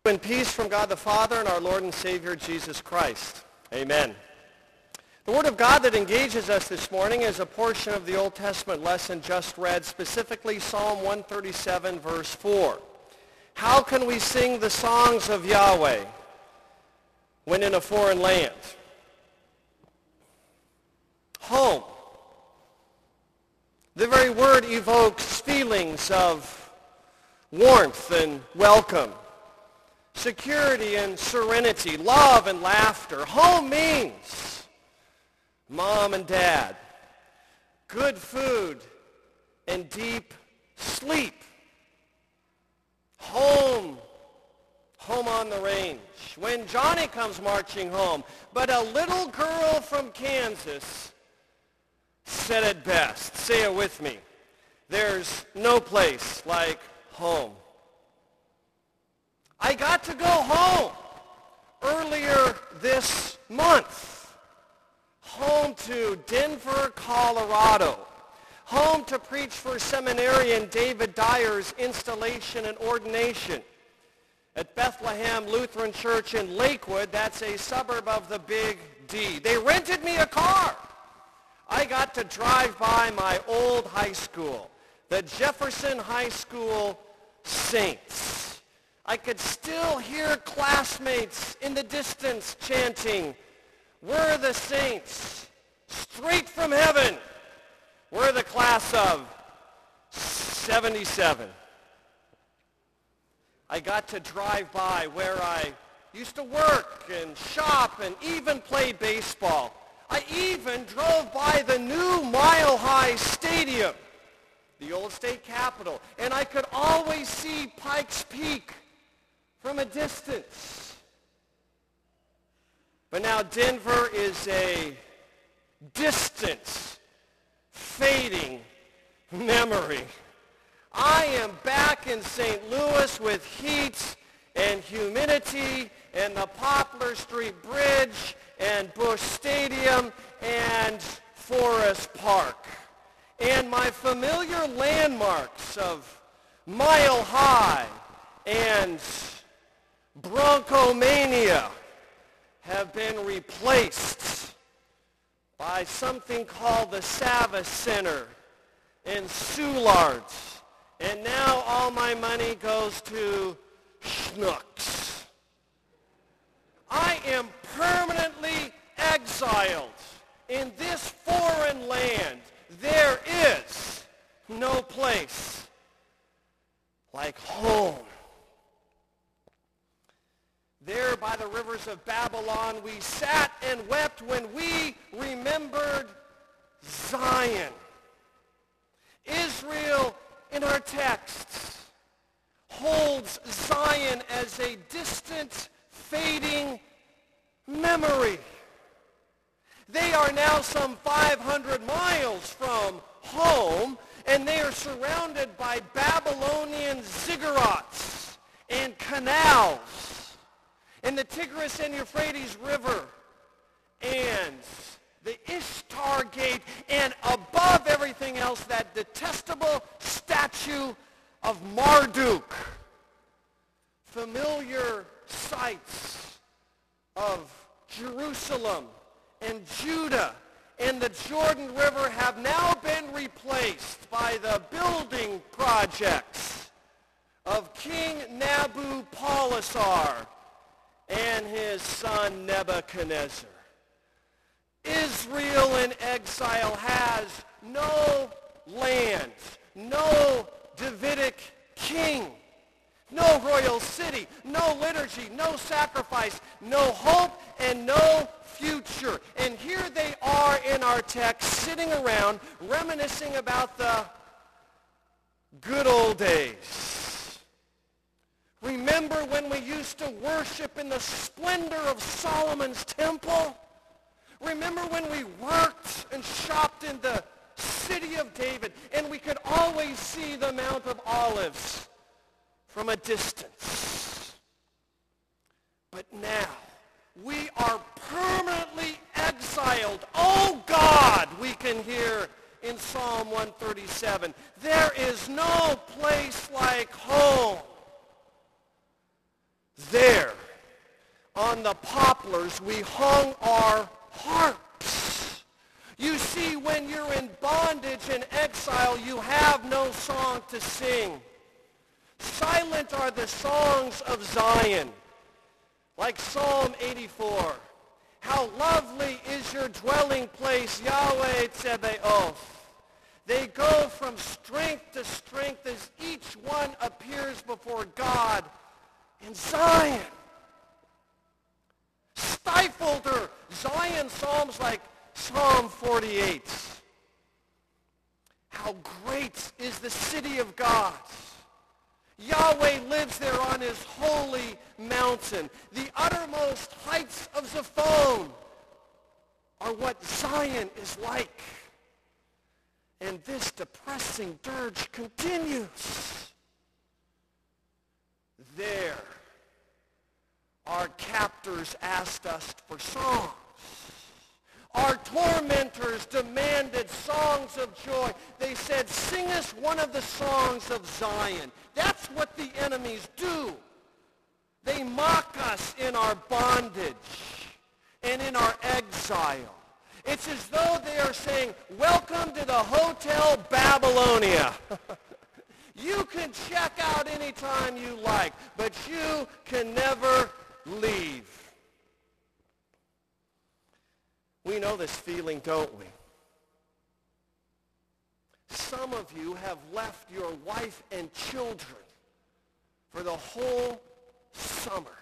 and peace from God the Father and our Lord and Savior Jesus Christ. Amen. The Word of God that engages us this morning is a portion of the Old Testament lesson just read, specifically Psalm 137, verse 4. How can we sing the songs of Yahweh when in a foreign land? Home. The very word evokes feelings of warmth and welcome, security and serenity, love and laughter. Home means mom and dad, good food and deep sleep. Home on the range, when Johnny comes marching home. But a little girl from Kansas said it best. Say it with me. There's no place like home. I got to go home earlier this month. Home to Denver, Colorado. Home to preach for seminarian David Dyer's installation and ordination at Bethlehem Lutheran Church in Lakewood. That's a suburb of the Big D. They rented me a car. I got to drive by my old high school, the Jefferson High School Saints. I could still hear classmates in the distance chanting, "We're the Saints, straight from heaven. We're the class of 77. I got to drive by where I used to work and shop and even play baseball. I even drove by the new Mile High Stadium, the old state capitol, and I could always see Pikes Peak from a distance. But now Denver is a distant, fading memory. I am back in St. Louis with heat and humidity and the Poplar Street Bridge and Busch Stadium and Forest Park. And my familiar landmarks of Mile High and Broncomania have been replaced by something called the Savas Center and Soulards. And now all my money goes to Schnucks. I am permanently exiled in this foreign land. There is no place like home. There by the rivers of Babylon, we sat and wept when we remembered Zion. Israel, in our texts, holds Zion as a distant, fading memory. They are now some 500 miles from home, and they are surrounded by Babylonian ziggurats and canals, and the Tigris and Euphrates River, and the Ishtar Gate, and above everything else, that detestable statue of Marduk. Familiar sights of Jerusalem and Judah and the Jordan River have now been replaced by the building projects of King Nabopolassar and his son Nebuchadnezzar. Israel in exile has no land, no Davidic king, no royal city, no liturgy, no sacrifice, no hope, and no future. And here they are in our text, sitting around, reminiscing about the good old days. Remember when we used to worship in the splendor of Solomon's temple? Remember when we worked and shopped in the city of David, and we could always see the Mount of Olives from a distance? But now, we are permanently exiled. Oh God, we can hear in Psalm 137. There is no place like home. There on the poplars we hung our harps. You see, when you're in bondage and exile, you have no song to sing. Silent are the songs of Zion, like Psalm 84. How lovely is your dwelling place, Yahweh Tzebaoth. They go from strength to strength as each one appears before God in Zion. Stifled are Zion psalms like Psalm 48. How great is the city of God. Yahweh lives there on his holy mountain. The uttermost heights of Zaphon are what Zion is like. And this depressing dirge continues. There, our captors asked us for songs. Our tormentors demanded songs of joy. They said, sing us one of the songs of Zion. That's what the enemies do. They mock us in our bondage and in our exile. It's as though they are saying, welcome to the Hotel Babylonia. You can check out anytime you like, but you can never leave. We know this feeling, don't we? Some of you have left your wife and children for the whole summer.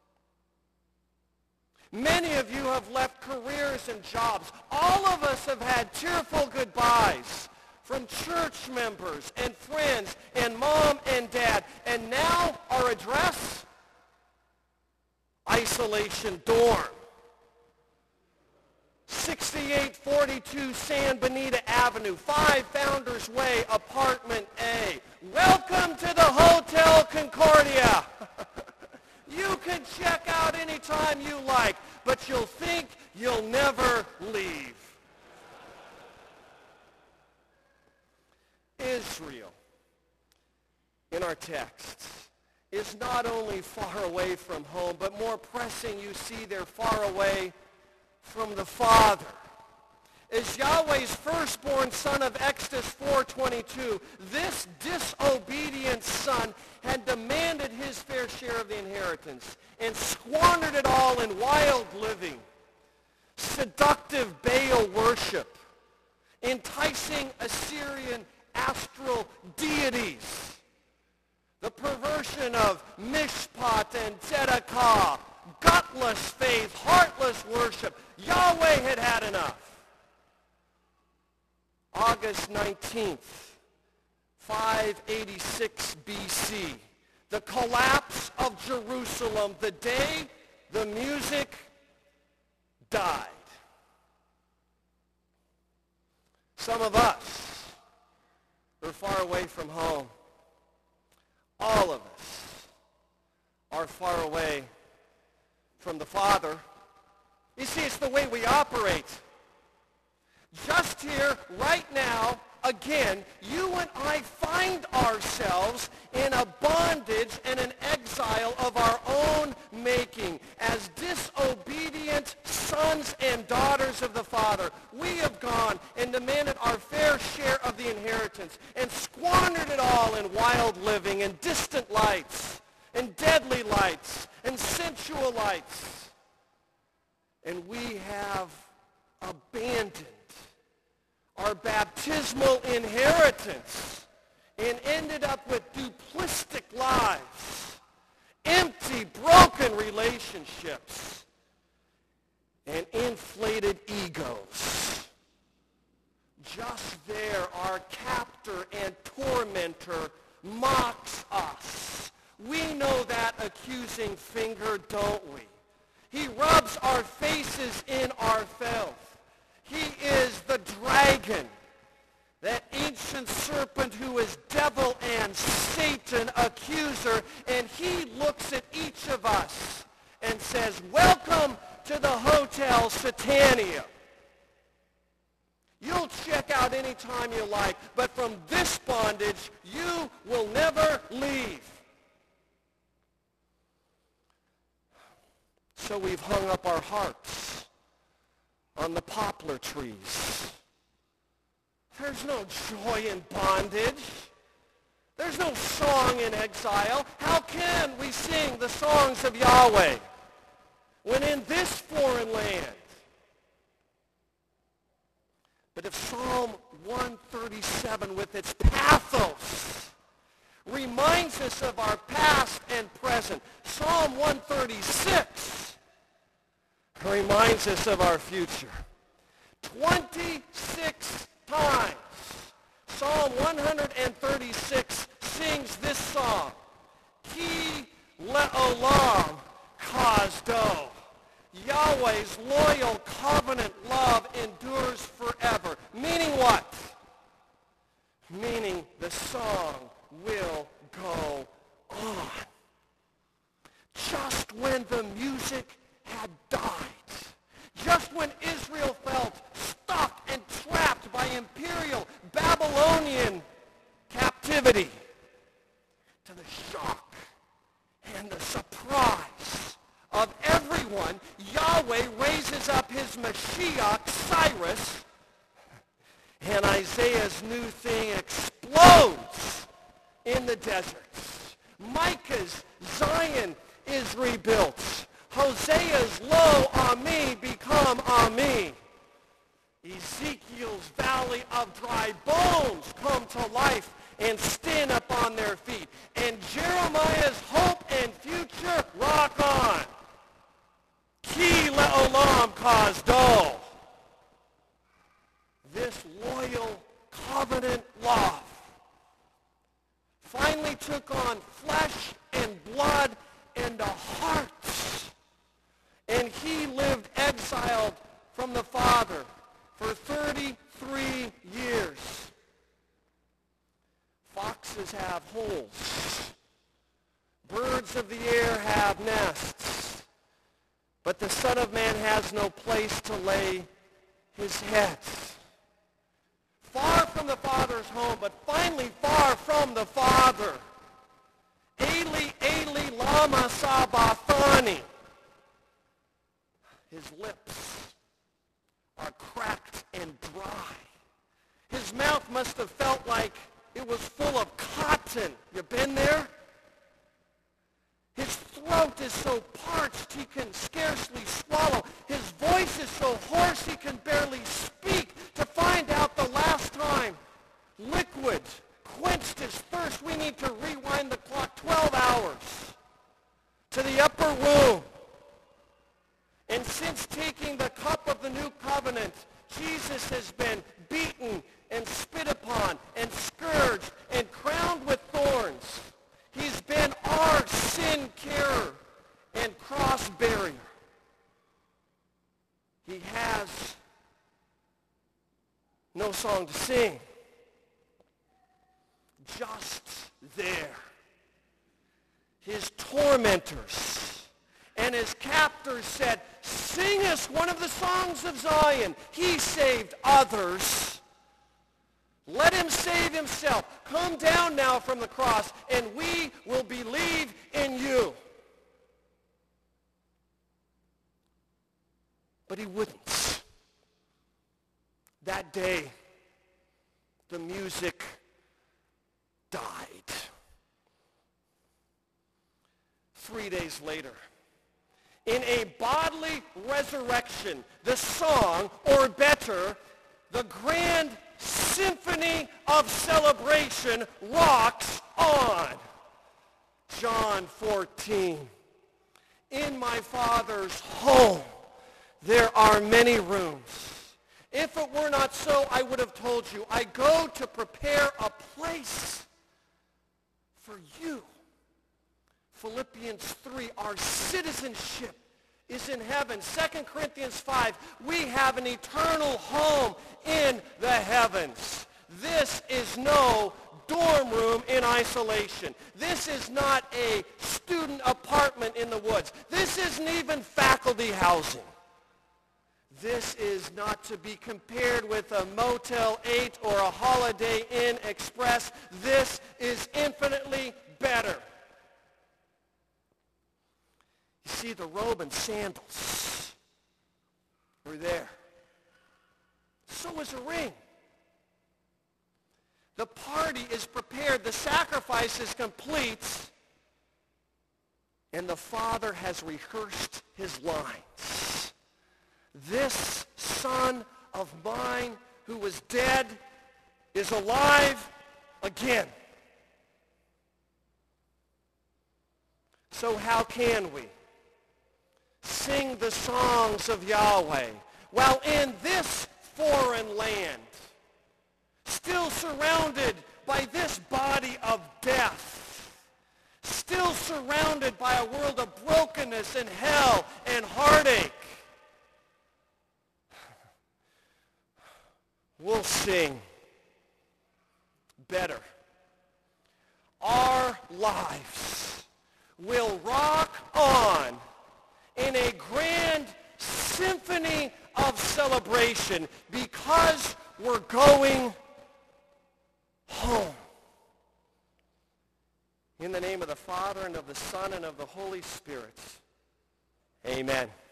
Many of you have left careers and jobs. All of us have had tearful goodbyes from church members and friends and mom and dad. And now our address? Isolation dorm. 6842 San Benito Avenue, 5 Founders Way, Apartment A. Welcome to the Hotel Concordia. You can check out anytime you like, but you'll think you'll never leave. Israel, in our texts, is not only far away from home, but more pressing, you see, they're far away from the Father. As Yahweh's firstborn son of Exodus 4:22, this disobedient son had demanded his fair share of the inheritance and squandered it all in wild living, seductive Baal worship, enticing Assyrian astral deities, the perversion of Mishpat and Tzedakah, gutless faith, heartless worship. Yahweh had had enough. August 19th, 586 BC, the collapse of Jerusalem, the day the music died. Some of us are far away from home. All of us are far away from the Father. You see, it's the way we operate. Just here, right now, again, you and I find ourselves in a bondage and an exile of our own making. As disobedient sons and daughters of the Father, we have gone and demanded our fair share of the inheritance and squandered it all in wild living and distant lights and deadly lights and sensual lights. And we have abandoned our baptismal inheritance and ended up with duplistic lives, empty, broken relationships, and inflated egos. Just there, our captor and tormentor mocks us. We know that accusing finger, don't we? He rubs our faces in our filth. He is the dragon, that ancient serpent who is devil and Satan, accuser, and he looks at each of us and says, welcome to the Hotel Satania. You'll check out anytime you like, but from this bondage, you will never leave. So we've hung up our harps on the poplar trees. There's no joy in bondage. There's no song in exile. How can we sing the songs of Yahweh when in this foreign land? But if Psalm 137 with its pathos reminds us of our past and present, Psalm 136 reminds us of our future. 26 times Psalm 136 sings this song, Ki le'olam chazdo. Yahweh's loyal covenant love endures forever. Meaning what? Meaning the song will go on. Just when the music had died, just when Israel felt stuck and trapped by imperial Babylonian captivity, to the shock and the surprise of everyone, Yahweh raises up his Mashiach, Cyrus, and Isaiah's new thing explodes in the deserts. Micah's Zion is rebuilt. Hosea's Lo Ami become Ami. Ezekiel's valley of dry bones come to life and stand up on their feet. And Jeremiah's hope and future rock on. Ki le'olam chazdo. This loyal covenant love finally took on flesh and blood and a heart. And he lived exiled from the Father for 33 years. Foxes have holes. Birds of the air have nests. But the Son of Man has no place to lay his head. Far from the Father's home, but finally far from the Father. Eli, Eli, lama sabachthani. His lips are cracked and dry. His mouth must have felt like it was full of cotton. You been there? His throat is so parched he can scarcely swallow. His voice is so hoarse he can barely speak. To find out the last time liquid quenched his thirst, we need to rewind the clock 12 hours to the upper room. And since taking the cup of the new covenant, Jesus has been beaten and spit upon and scourged and crowned with thorns. He's been our sin carrier and cross barrier. He has no song to sing. Just there. His tormentors and his captors said, "Sing us one of the songs of Zion." He saved others. Let him save himself. Come down now from the cross, and we will believe in you. But he wouldn't. That day, the music died. 3 days later, in a bodily resurrection, the song, or better, the grand symphony of celebration rocks on. John 14. In my Father's home, there are many rooms. If it were not so, I would have told you, I go to prepare a place for you. Philippians 3, our citizenship is in heaven. 2 Corinthians 5, we have an eternal home in the heavens. This is no dorm room in isolation. This is not a student apartment in the woods. This isn't even faculty housing. This is not to be compared with a Motel 8 or a Holiday Inn Express. This is infinitely better. You see the robe and sandals. We're there. So is a ring. The party is prepared. The sacrifice is complete. And the Father has rehearsed his lines. This son of mine who was dead is alive again. So how can we sing the songs of Yahweh while in this foreign land, still surrounded by this body of death, still surrounded by a world of brokenness and hell and heartache? We'll sing better. Our lives will rock on in a grand symphony of celebration because we're going home. In the name of the Father, and of the Son, and of the Holy Spirit. Amen.